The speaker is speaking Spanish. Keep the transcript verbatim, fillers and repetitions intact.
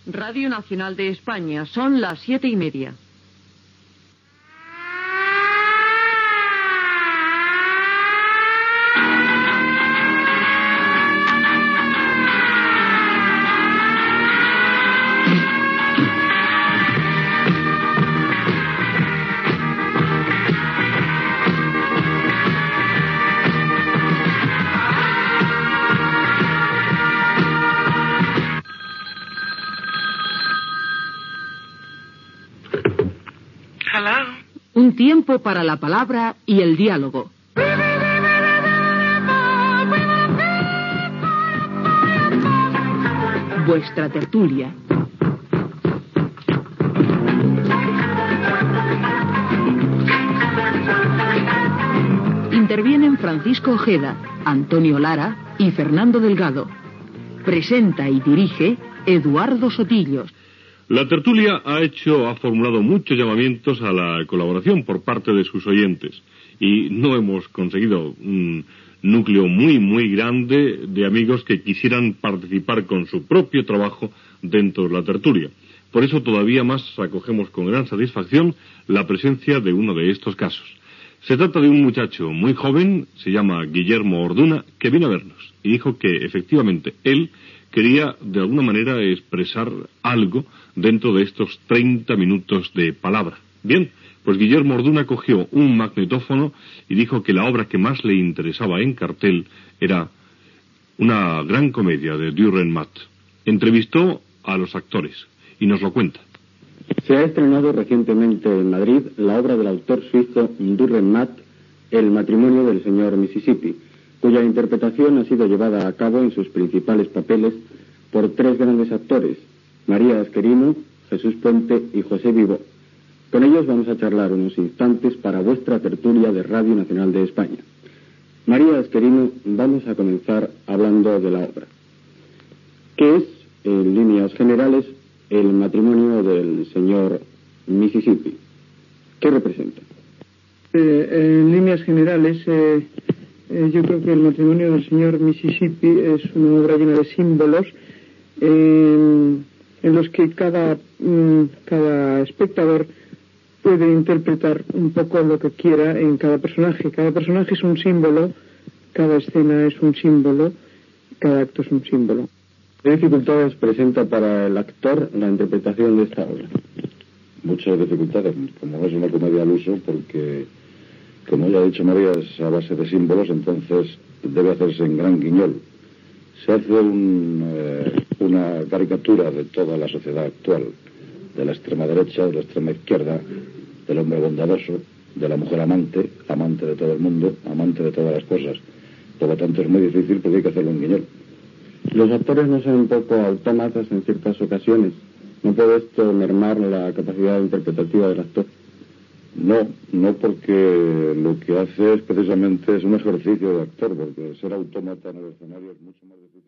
Radio Nacional de España, son las siete y media. Un tiempo para la palabra y el diálogo. Vuestra tertulia. Intervienen Francisco Ojeda, Antonio Lara y Fernando Delgado. Presenta y dirige Eduardo Sotillos. La tertulia ha hecho, ha formulado muchos llamamientos a la colaboración por parte de sus oyentes y no hemos conseguido un núcleo muy, muy grande de amigos que quisieran participar con su propio trabajo dentro de la tertulia. Por eso todavía más acogemos con gran satisfacción la presencia de uno de estos casos. Se trata de un muchacho muy joven, se llama Guillermo Orduna, que vino a vernos y dijo que efectivamente él quería de alguna manera expresar algo dentro de estos treinta minutos de palabra. Bien, pues Guillermo Orduna cogió un magnetófono y dijo que la obra que más le interesaba en cartel era una gran comedia de Dürrenmatt. Entrevistó a los actores y nos lo cuenta. Se ha estrenado recientemente en Madrid la obra del autor suizo Dürrenmatt, El matrimonio del señor Mississippi, cuya interpretación ha sido llevada a cabo en sus principales papeles por tres grandes actores, María Asquerino, Jesús Puente y José Vivó. Con ellos vamos a charlar unos instantes para vuestra tertulia de Radio Nacional de España. María Asquerino, vamos a comenzar hablando de la obra. ¿Qué es, en líneas generales, el matrimonio del señor Mississippi? ¿Qué representa? Eh, en líneas generales, eh, eh, yo creo que el matrimonio del señor Mississippi es una obra llena de símbolos eh, en los que cada, mm, cada espectador puede interpretar un poco lo que quiera en cada personaje. Cada personaje es un símbolo, cada escena es un símbolo, cada acto es un símbolo. ¿Qué dificultades presenta para el actor la interpretación de esta obra? Muchas dificultades, como es una comedia al uso, porque, como ya ha dicho María, es a base de símbolos, entonces debe hacerse en gran guiñol. Se hace un, eh, una caricatura de toda la sociedad actual, de la extrema derecha, de la extrema izquierda, del hombre bondadoso, de la mujer amante, amante de todo el mundo, amante de todas las cosas. Por lo tanto es muy difícil porque hay que hacerlo en guiñol. Los actores no son un poco autómatas en ciertas ocasiones. ¿No puede esto mermar la capacidad interpretativa del actor? No, no, porque lo que hace es precisamente es un ejercicio de actor, porque ser autómata en el escenario es mucho más difícil.